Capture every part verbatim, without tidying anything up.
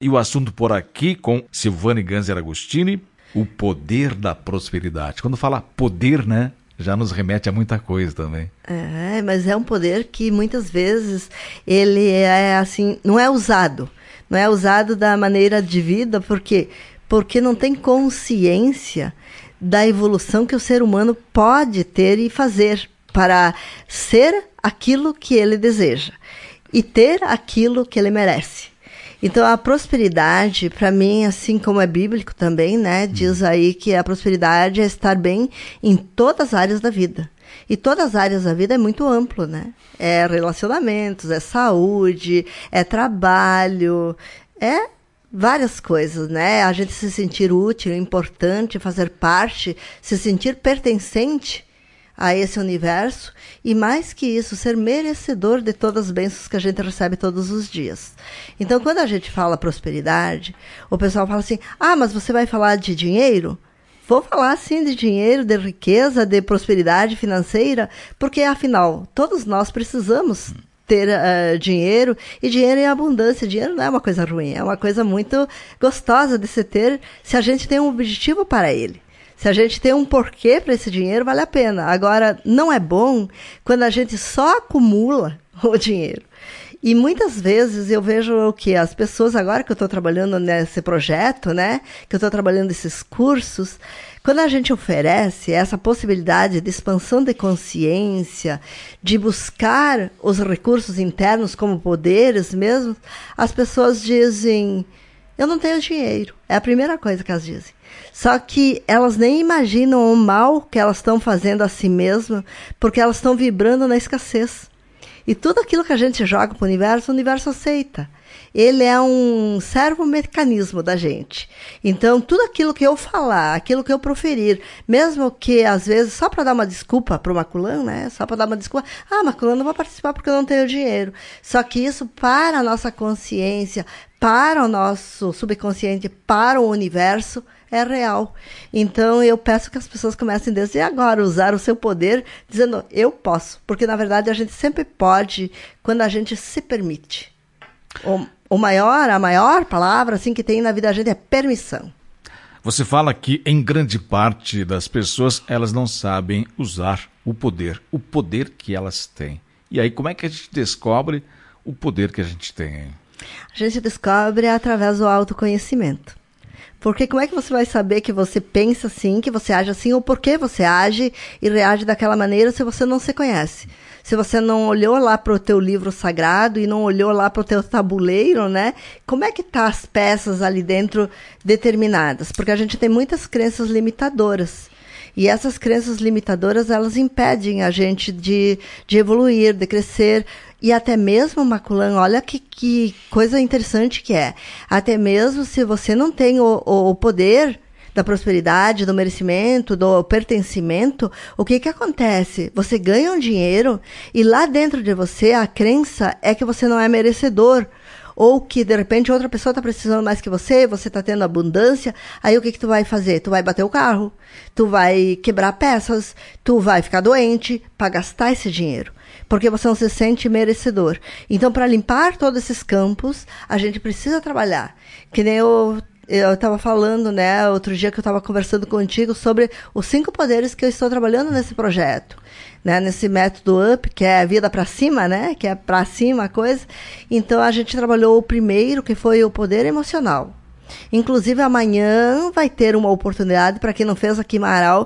E o assunto por aqui com Silvane Ganser Agostini, o poder da prosperidade. Quando fala poder, né, já nos remete a muita coisa também. É, mas é um poder que muitas vezes ele é assim, não é usado. Não é usado da maneira de vida, por quê? Porque não tem consciência da evolução que o ser humano pode ter e fazer para ser aquilo que ele deseja e ter aquilo que ele merece. Então, a prosperidade, para mim, assim como é bíblico também, né, diz aí que a prosperidade é estar bem em todas as áreas da vida. E todas as áreas da vida é muito amplo, né? É relacionamentos, é saúde, é trabalho, é várias coisas, né? A gente se sentir útil, importante, fazer parte, se sentir pertencente a esse universo e, mais que isso, ser merecedor de todas as bênçãos que a gente recebe todos os dias. Então, quando a gente fala prosperidade, o pessoal fala assim, ah, mas você vai falar de dinheiro? Vou falar, sim, de dinheiro, de riqueza, de prosperidade financeira, porque, afinal, todos nós precisamos ter uh, dinheiro, e dinheiro em abundância. Dinheiro não é uma coisa ruim, é uma coisa muito gostosa de se ter se a gente tem um objetivo para ele. Se a gente tem um porquê para esse dinheiro, vale a pena. Agora, não é bom quando a gente só acumula o dinheiro. E muitas vezes eu vejo o que as pessoas, agora que eu estou trabalhando nesse projeto, né, que eu estou trabalhando esses cursos, quando a gente oferece essa possibilidade de expansão de consciência, de buscar os recursos internos como poderes mesmo, as pessoas dizem, eu não tenho dinheiro. É a primeira coisa que elas dizem. Só que elas nem imaginam o mal que elas estão fazendo a si mesmas, porque elas estão vibrando na escassez. E tudo aquilo que a gente joga para o universo, o universo aceita. Ele é um servo-mecanismo da gente. Então, tudo aquilo que eu falar, aquilo que eu proferir, mesmo que, às vezes, só para dar uma desculpa para o Maculã, né? Só para dar uma desculpa, ah, Maculã, não vou participar porque eu não tenho dinheiro. Só que isso, para a nossa consciência, para o nosso subconsciente, para o universo, é real. Então, eu peço que as pessoas comecem desde agora a usar o seu poder, dizendo, eu posso. Porque, na verdade, a gente sempre pode quando a gente se permite. O, o maior, a maior palavra assim, que tem na vida da gente é permissão. Você fala que, em grande parte das pessoas, elas não sabem usar o poder, o poder que elas têm. E aí, como é que a gente descobre o poder que a gente tem? A gente descobre através do autoconhecimento. Porque como é que você vai saber que você pensa assim, que você age assim, ou por que você age e reage daquela maneira se você não se conhece? Se você não olhou lá para o teu livro sagrado e não olhou lá para o teu tabuleiro, né? Como é que tá as peças ali dentro determinadas? Porque a gente tem muitas crenças limitadoras. E essas crenças limitadoras, elas impedem a gente de, de evoluir, de crescer. E até mesmo, Maculã, olha que, que coisa interessante que é. Até mesmo se você não tem o, o, o poder da prosperidade, do merecimento, do pertencimento, o que que acontece? Você ganha um dinheiro e lá dentro de você a crença é que você não é merecedor. Ou que, de repente, outra pessoa está precisando mais que você, você está tendo abundância, aí o que que tu vai fazer? Tu vai bater o carro, tu vai quebrar peças, tu vai ficar doente para gastar esse dinheiro, porque você não se sente merecedor. Então, para limpar todos esses campos, a gente precisa trabalhar. Que nem eu eu estava falando, né, outro dia que eu estava conversando contigo sobre os cinco poderes que eu estou trabalhando nesse projeto. Né, nesse método UP, que é a vida para cima, né, que é para cima a coisa. Então, a gente trabalhou o primeiro, que foi o poder emocional. Inclusive, amanhã vai ter uma oportunidade, para quem não fez aqui em Marau,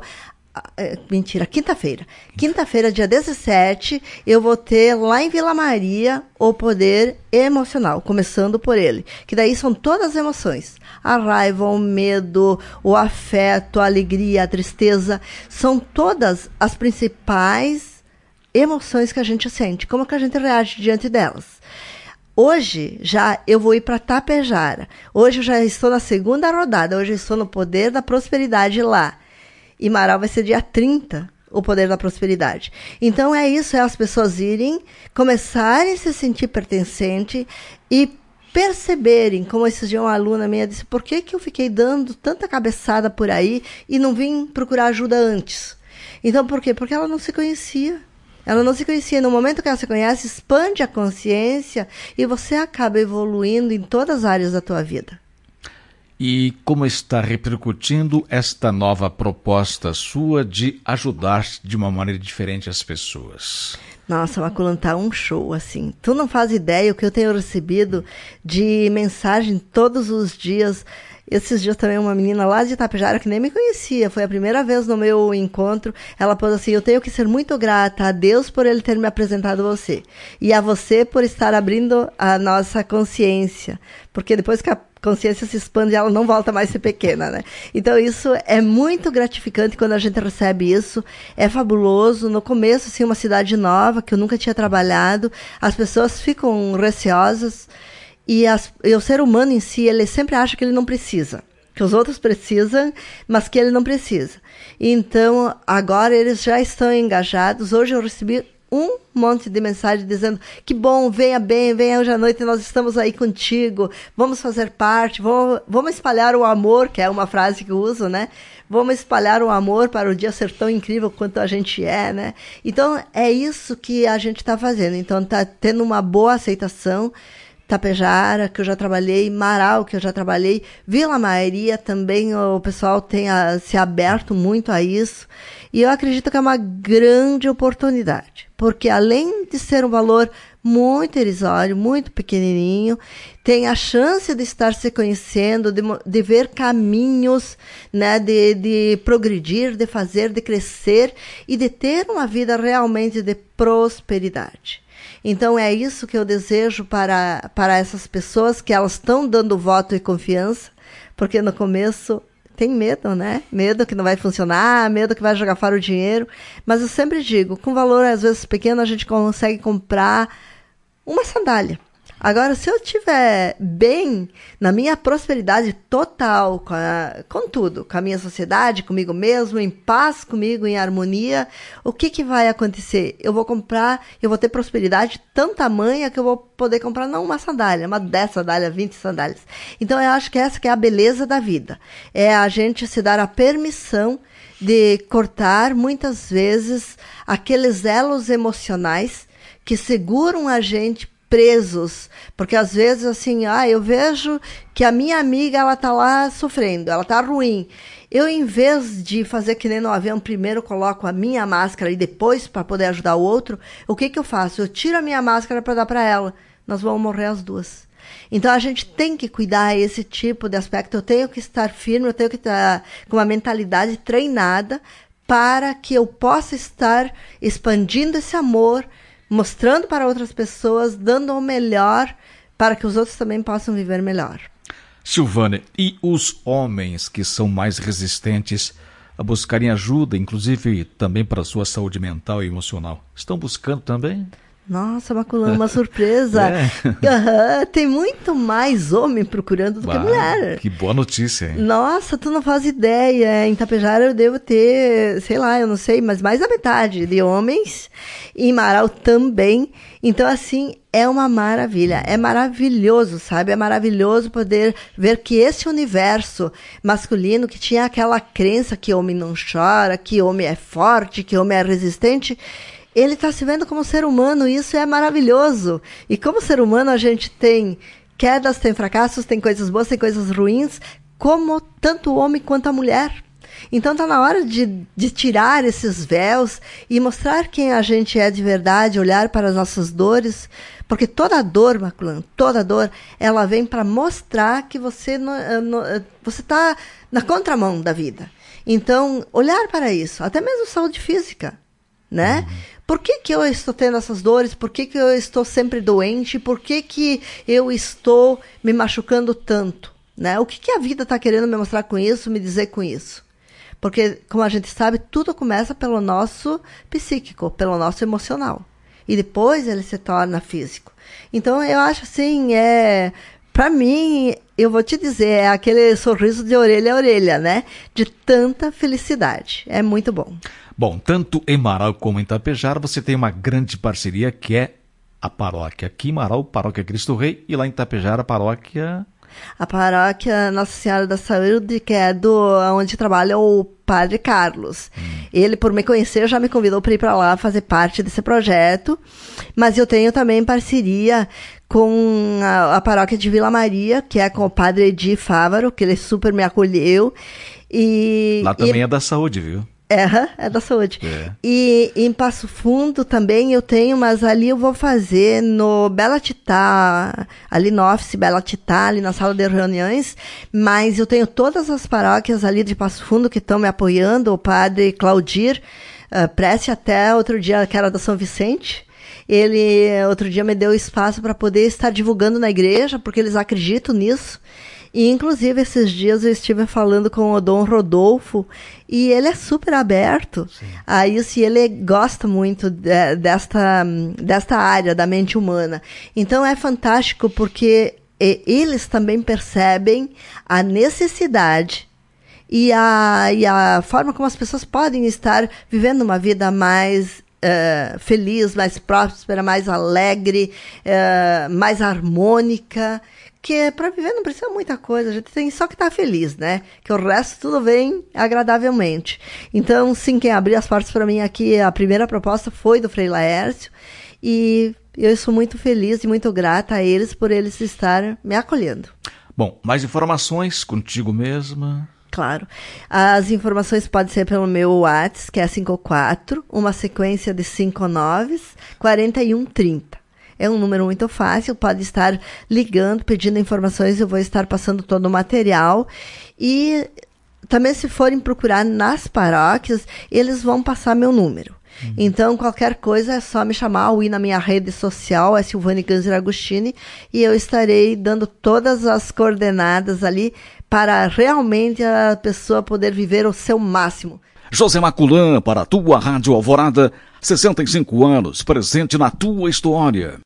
mentira, quinta-feira. Quinta-feira, dia dezessete, eu vou ter lá em Vila Maria o poder emocional, começando por ele. Que daí são todas as emoções. A raiva, o medo, o afeto, a alegria, a tristeza. São todas as principais emoções que a gente sente. Como que a gente reage diante delas? Hoje, já eu vou ir para Tapejara. Hoje eu já estou na segunda rodada. Hoje eu estou no poder da prosperidade lá. E Marau vai ser dia trinta, o poder da prosperidade. Então é isso, é as pessoas irem, começarem a se sentir pertencente e perceberem, como esses dias uma aluna minha disse, por que que eu fiquei dando tanta cabeçada por aí e não vim procurar ajuda antes? Então por quê? Porque ela não se conhecia. Ela não se conhecia. No momento que ela se conhece, expande a consciência e você acaba evoluindo em todas as áreas da tua vida. E como está repercutindo esta nova proposta sua de ajudar de uma maneira diferente as pessoas? Nossa, Maculan, tá um show, assim. Tu não faz ideia o que eu tenho recebido de mensagem todos os dias. Esses dias também uma menina lá de Itapejara que nem me conhecia, foi a primeira vez no meu encontro, ela pôs assim: eu tenho que ser muito grata a Deus por Ele ter me apresentado a você, e a você por estar abrindo a nossa consciência, porque depois que a consciência se expande, ela não volta mais a ser pequena, né? Então isso é muito gratificante quando a gente recebe isso, é fabuloso. No começo, assim, uma cidade nova, que eu nunca tinha trabalhado, as pessoas ficam receosas, e, as, e o ser humano em si, ele sempre acha que ele não precisa, que os outros precisam, mas que ele não precisa. Então, agora eles já estão engajados. Hoje eu recebi um monte de mensagem dizendo: que bom, venha bem, venha hoje à noite, nós estamos aí contigo, vamos fazer parte, vamos, vamos espalhar o amor, que é uma frase que eu uso, né? Vamos espalhar o amor para o dia ser tão incrível quanto a gente é, né? Então, é isso que a gente está fazendo. Então, está tendo uma boa aceitação. Tapejara, que eu já trabalhei, Marau, que eu já trabalhei, Vila Maria também, o pessoal tem a, se aberto muito a isso, e eu acredito que é uma grande oportunidade, porque além de ser um valor muito irrisório, muito pequenininho, tem a chance de estar se conhecendo, de, de ver caminhos, né, de, de progredir, de fazer, de crescer e de ter uma vida realmente de prosperidade. Então é isso que eu desejo para, para essas pessoas, que elas estão dando voto e confiança, porque no começo tem medo, né? Medo que não vai funcionar, medo que vai jogar fora o dinheiro. Mas eu sempre digo, com valor às vezes pequeno, a gente consegue comprar uma sandália. Agora, se eu estiver bem, na minha prosperidade total, com, a, com tudo, com a minha sociedade, comigo mesmo, em paz comigo, em harmonia, o que, que vai acontecer? Eu vou comprar, eu vou ter prosperidade tão tamanha que eu vou poder comprar não uma sandália, uma dez sandálias, vinte sandálias. Então, eu acho que essa que é a beleza da vida. É a gente se dar a permissão de cortar, muitas vezes, aqueles elos emocionais que seguram a gente presos, porque às vezes assim, ah, eu vejo que a minha amiga, ela tá lá sofrendo, ela tá ruim. Eu, em vez de fazer que nem no avião, primeiro coloco a minha máscara e depois para poder ajudar o outro, o que que eu faço? Eu tiro a minha máscara para dar para ela. Nós vamos morrer as duas. Então a gente tem que cuidar esse tipo de aspecto. Eu tenho que estar firme, eu tenho que estar com uma mentalidade treinada para que eu possa estar expandindo esse amor, mostrando para outras pessoas, dando o melhor para que os outros também possam viver melhor. Silvânia, e os homens que são mais resistentes a buscarem ajuda, inclusive também para a sua saúde mental e emocional, estão buscando também? Nossa, Maculan, uma surpresa. É. Uhum, tem muito mais homem procurando do bah, que mulher. Que boa notícia, hein? Nossa, tu não faz ideia. Em Itapejara eu devo ter, sei lá, eu não sei, mas mais da metade de homens. Em Marau também. Então, assim, é uma maravilha. É maravilhoso, sabe? É maravilhoso poder ver que esse universo masculino, que tinha aquela crença que homem não chora, que homem é forte, que homem é resistente, ele está se vendo como ser humano, e isso é maravilhoso. E como ser humano a gente tem quedas, tem fracassos, tem coisas boas, tem coisas ruins, como tanto o homem quanto a mulher. Então está na hora de, de tirar esses véus e mostrar quem a gente é de verdade, olhar para as nossas dores, porque toda dor, Maculan, toda dor, ela vem para mostrar que você você está na contramão da vida. Então, olhar para isso, até mesmo saúde física, né? Uhum. Por que que eu estou tendo essas dores? Por que que eu estou sempre doente? Por que que eu estou me machucando tanto? Né? O que que a vida está querendo me mostrar com isso, me dizer com isso? Porque, como a gente sabe, tudo começa pelo nosso psíquico, pelo nosso emocional. E depois ele se torna físico. Então, eu acho assim, é... Para mim, eu vou te dizer, é aquele sorriso de orelha a orelha, né? De tanta felicidade. É muito bom. Bom, tanto em Marau como em Itapejara, você tem uma grande parceria que é a paróquia. Aqui em Marau, Paróquia Cristo Rei, e lá em Itapejara, Paróquia... a paróquia Nossa Senhora da Saúde, que é do onde trabalha o Padre Carlos. Hum. Ele, por me conhecer, já me convidou para ir para lá fazer parte desse projeto, mas eu tenho também parceria com a, a paróquia de Vila Maria, que é com o Padre Edi Fávaro, que ele super me acolheu. E, lá também e... é da saúde, viu? É, é da saúde. É. E em Passo Fundo também eu tenho, mas ali eu vou fazer no Bela Titá, ali no Office Bela Titá, ali na sala de reuniões, mas eu tenho todas as paróquias ali de Passo Fundo que estão me apoiando, o padre Claudir, uh, Prece até outro dia, que era da São Vicente. Ele, outro dia, me deu espaço para poder estar divulgando na igreja, porque eles acreditam nisso. E, inclusive, esses dias eu estive falando com o Dom Rodolfo e ele é super aberto Sim. a isso, e ele gosta muito de, desta, desta área da mente humana. Então, é fantástico porque eles também percebem a necessidade e a, e a forma como as pessoas podem estar vivendo uma vida mais uh, feliz, mais próspera, mais alegre, uh, mais harmônica. Que para viver não precisa muita coisa, a gente tem só que estar feliz, né? Que o resto tudo vem agradavelmente. Então, sim, quem abriu as portas para mim aqui, a primeira proposta foi do Frei Laércio, e eu sou muito feliz e muito grata a eles por eles estarem me acolhendo. Bom, mais informações contigo mesma? Claro. As informações podem ser pelo meu WhatsApp, que é cinco quatro, uma sequência de cinco nove, quatro um três zero. É um número muito fácil, pode estar ligando, pedindo informações, eu vou estar passando todo o material. E também, se forem procurar nas paróquias, eles vão passar meu número. Uhum. Então, qualquer coisa é só me chamar ou ir na minha rede social, é Silvane Ganser Agostini, e eu estarei dando todas as coordenadas ali para realmente a pessoa poder viver o seu máximo. José Maculan, para a tua Rádio Alvorada, sessenta e cinco anos, presente na tua história.